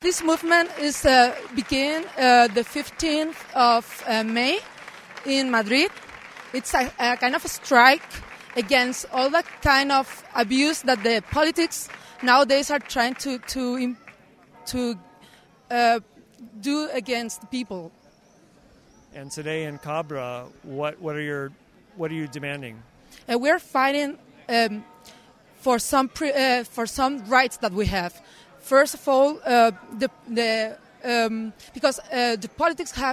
this movement is begin the 15th of May in Madrid. It's a kind of a strike against all that kind of abuse that the politics nowadays are trying to do against people. And today in Cabra, what are you demanding? We're fighting for some rights that we have. First of all, because the politics have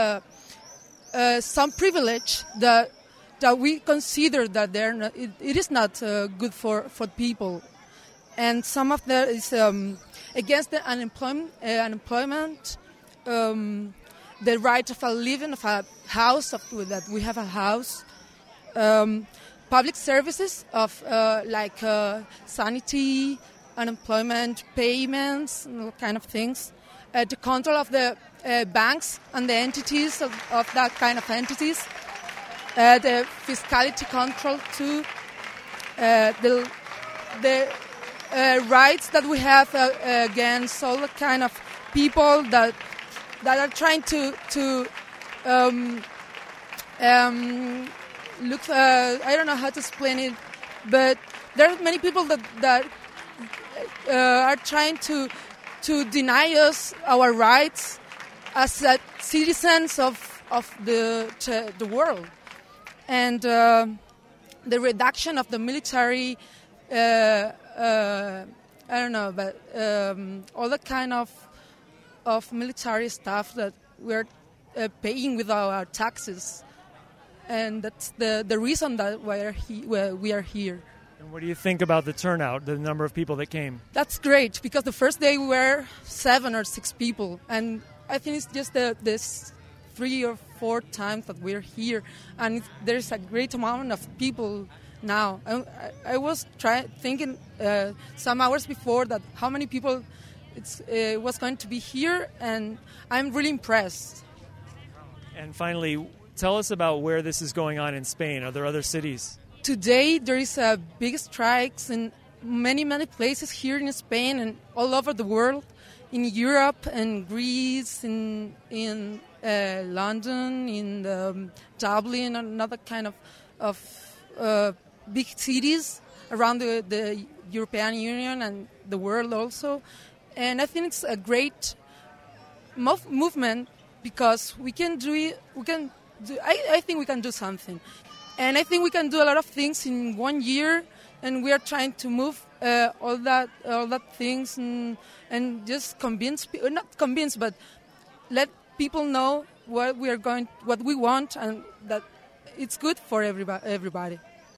some privilege that we consider that it is not good for people, and some of that is against the unemployment, the right of a living, of a house, that we have a house, public services of like sanity, unemployment payments, and all kind of things, the control of the banks and the entities of that kind of entities, the fiscality control too, the rights that we have against all the kind of people that are trying to look. I don't know how to explain it, but there are many people that are trying to deny us our rights as citizens of the world, and the reduction of the military. I don't know, but all the kind of military stuff that we're paying with our taxes, and that's the reason that we are here. And what do you think about the turnout, the number of people that came? That's great, because the first day we were 7 or 6 people, and I think it's just this 3 or 4 times that we're here, and there's a great amount of people now. I was thinking some hours before that how many people it was going to be here, and I'm really impressed. And finally, tell us about where this is going on in Spain. Are there other cities? Today there is big strikes in many places here in Spain and all over the world, in Europe and Greece, in London, in Dublin, and another kind of big cities around the European Union and the world also. And I think it's a great movement, because we can do it. I think we can do something, and I think we can do a lot of things in 1 year. And we are trying to move all that things and just not convince, but let people know what we want, and that it's good for everybody.